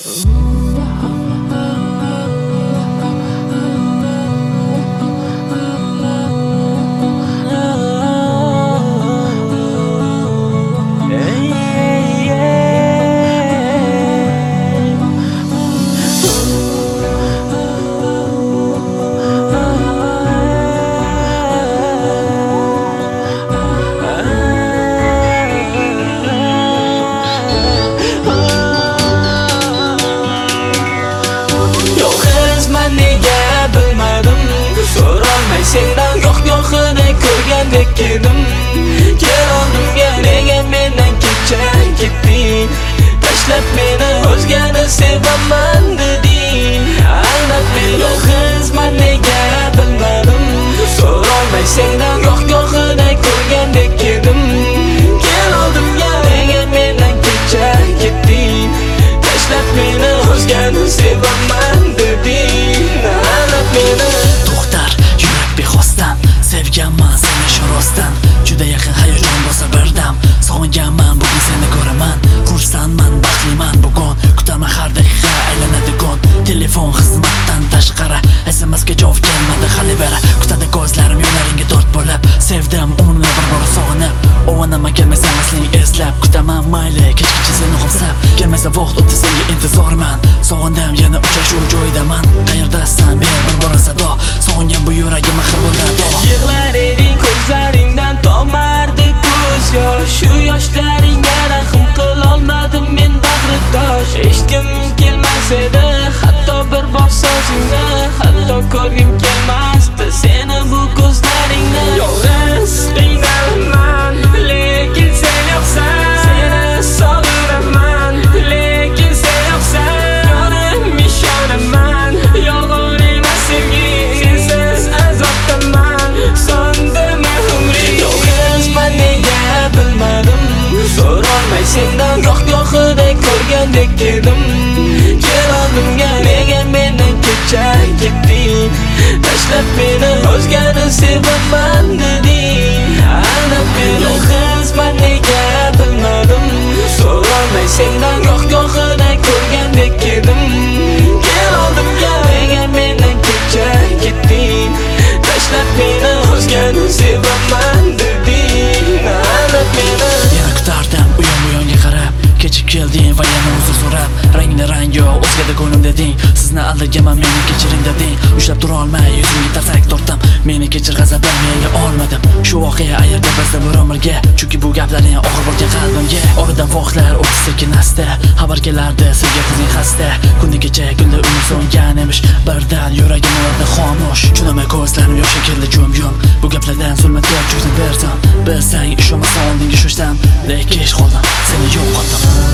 Sendan goh-gohida ko'rgandek edim. Kel oldimga nega mendan kechar ketding? Tashlab meni o'zgani sevaman deding. Aldab meni xizmat nega bilmadim. So'rolmay sendan goh-gohida ko'rgandek edim. Kel oldimga nega mendan kechar ketding? Tashlab meni o'zgani sevaman deding. Aldab meni sevganman seni shu rostdan, juda yaqin hayajon bo'lsa birdam. Sog'inganman, bugun seni ko'raman. Xursandman, baxtliman bugun, kutaman har daqiqa aylanadi kun. Telefon xizmatdan tashqari, SMSga javob kelmadi hali beri. Kutadi ko'zlarim yo'llaringga dod bo'lib. Sevdim uni bir bora sog'inib, o'vanaman kelmasa asling eslab. Kutaman mayli kechgacha seni xo'msab, kelmasa vaqt o'tdi senga intizorman. Sog'indim yana uchrashuv joyidaman. Qayerdasan ber bir bora sado, sog'ingan bu yuragim axir bo'ladi. Yig'lar eding ko'zlaringdan tomardi ko'z yosh. Shu yoshlaringga rahm qilolmadim men bag'ridosh. Eshitgim kelmas edi hatto bir bor so'zingni, hatto ko'rgim kelmasdi seni bu ko'zlaringni. Yolg'iz qiynalaman lekin sen yo'qsan. Seni sog'inaman lekin sen yo'qsan. Yorim ishonaman yolg'on emas sevgi, sensiz azobdaman. Sondimi umring? Yolg'izman nega bilmadim. So'rolmay sendan goh-gohida ko'rgandek edim. Kel oldimga nega mendan kechar ketding? Tashlab meni o'zgani sevaman deding. Aldab meni yolg'izman nega bilmadim. So'rolmay sendan goh-gohida ko'rgandek edim. Kel oldimga nega mendan kechar ketding? Tashlab meni o'zgani sevaman deding. Aldab meni yana kutardim uyon-uyonga qarab. Kechib kelding va yana uzr so'rab, rangni rang yo'q o'zgada ko'nim deding. Sizni aldagaman meni kechiring deding. Ushlab tura olmay yuzimga tarsak tortdim. Meni kechir g'azabim menga olmadim. Shu voqea ayerda bizda bir umrga, chunki bu gaplaring og'ir bo'lgan qalbimga. Oradan vaqtlar o'tdi sekin asta, xabar kelardi senga qizing xasta. Kunda kecha kunda umr so'ngan emish, birdan yuragim oldi xomush. Tushunamay ko'zlarim yosh keldi jum-jum. Bu gaplardan zulmatga cho'zib bersam, bilsang ishonmasdan oldinga sho'shsam, lekin kech qoldim seni yo'qotdim.